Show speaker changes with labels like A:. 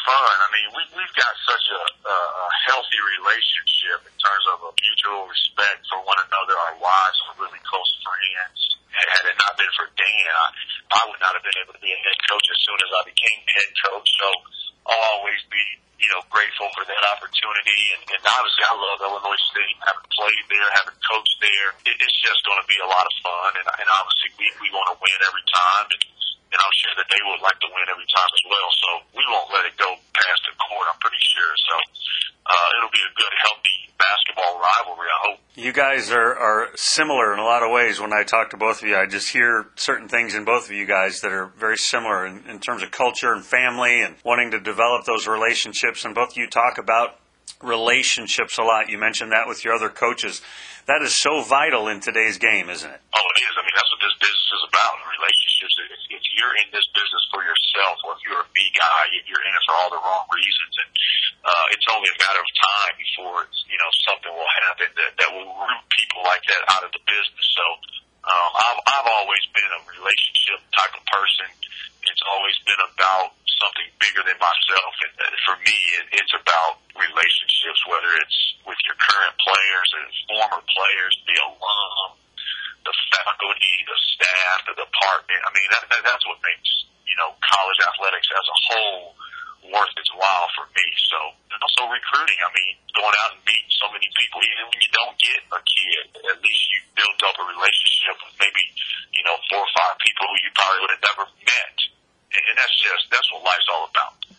A: fun. I mean, we've got such a healthy relationship in terms of a mutual respect for one another. Our wives are really close friends. And had it not been for Dan, I would not have been able to be a head coach as soon as I became head coach. So I'll always be, grateful for that opportunity. And obviously I love Illinois State, having played there, having coached there. It's just going to be a lot of fun. And obviously we want to win every time. And I'm sure that they would like to win every time as well. So we won't let it go past the court, I'm pretty sure. So it'll be a good, healthy basketball rivalry, I hope.
B: You guys are similar in a lot of ways. When I talk to both of you, I just hear certain things in both of you guys that are very similar in terms of culture and family and wanting to develop those relationships. And both of you talk about relationships a lot. You mentioned that with your other coaches. That is so vital in today's game, isn't it?
A: Oh, it is. I mean, that's what this business is about, relationships. If you're in this business for yourself, or if you're a B guy, you're in it for all the wrong reasons. And it's only a matter of time before something will happen that will root people like that out of the business. So I've always been a relationship type of person. It's always been about something bigger than myself. And for me, it's about relationships, whether it's with your current players and former players, the alum, the faculty, the staff, the department. I mean, that's what makes, college athletics as a whole worth its while for me. So, and also recruiting. I mean, going out and meeting so many people, even when you don't get a kid, at least you built up a relationship with maybe, 4 or 5 people who you probably would have never met. And that's what life's all about.